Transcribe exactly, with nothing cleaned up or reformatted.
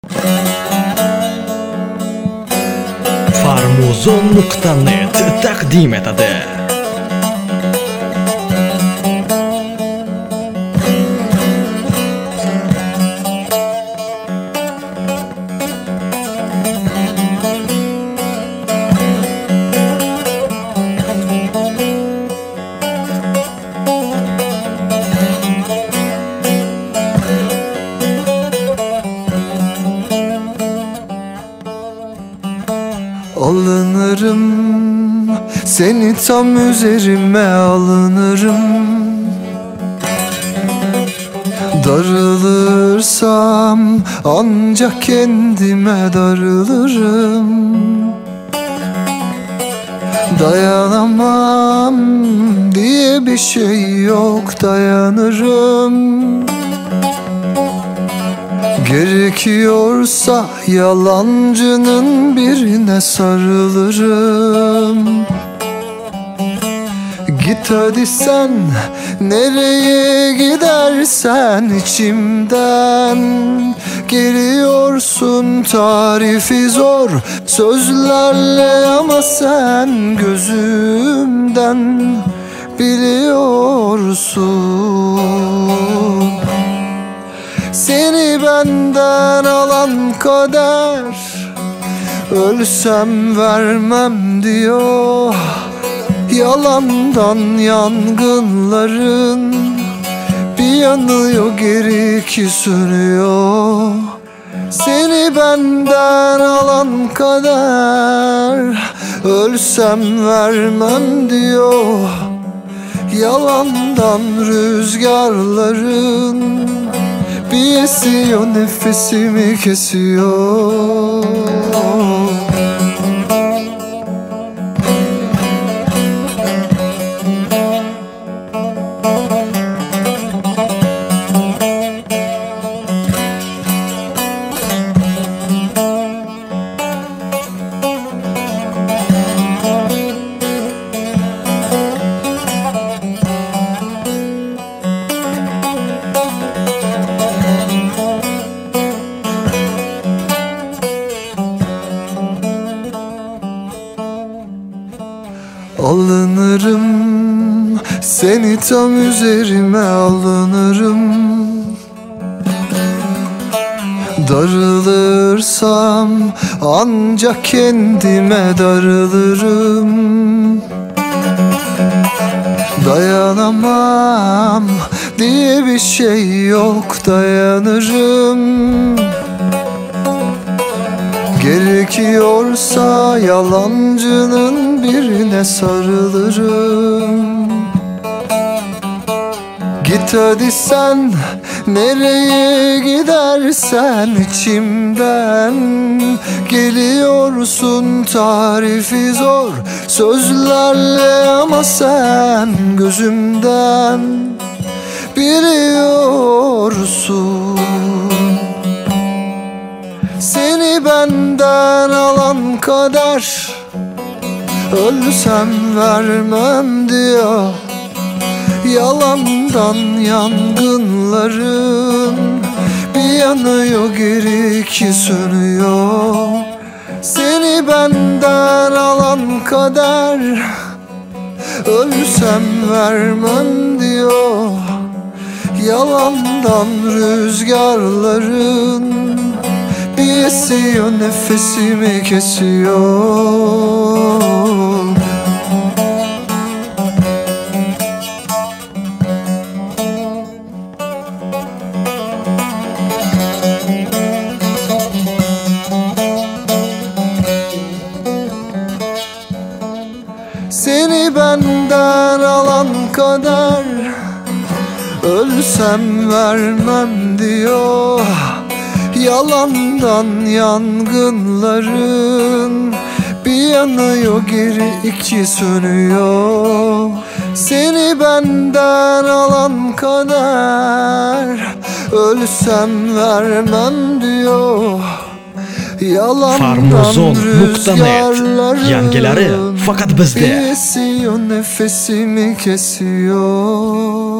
Farmuzon nuqta net taqdim etadi. Alınırım, seni tam üzerime alınırım. Darılırsam ancak kendime darılırım. Dayanamam diye bir şey yok, dayanırım. Gerekiyorsa yalancının birine sarılırım. Git hadi sen, nereye gidersen içimden. Geliyorsun tarifi zor sözlerle ama sen gözümden biliyorsun. Seni benden alan kader, ölsem vermem diyor. Yalandan yangınların bir yanıyor, geri iki sönüyor. Seni benden alan kader, ölsem vermem diyor. Yalandan rüzgarların bir esiyor, nefesimi kesiyor. Alınırım, seni tam üzerime alınırım. Darılırsam ancak kendime darılırım. Dayanamam diye bir şey yok, dayanırım. Gerekiyorsa yalancının birine sarılırım. Git hadi sen, nereye gidersen içimden. Geliyorsun tarifi zor sözlerle ama sen gözümden biliyorsun. Seni benden alan kader, ölsem vermem diyor. Yalandan yangınların bir yanıyor, geri iki sönüyor. Seni benden alan kader, ölsem vermem diyor. Yalandan rüzgarların bir esiyor, nefesimi kesiyor. Seni benden alan kader, ölsem vermem diyor. Yalandan yangınların bir yanıyor, geri iki sönüyor. Seni benden alan kader, ölsem vermem diyor. Farmuzon nuqta net yangilari faqat bizda. Esiyor, nefesimi kesiyor.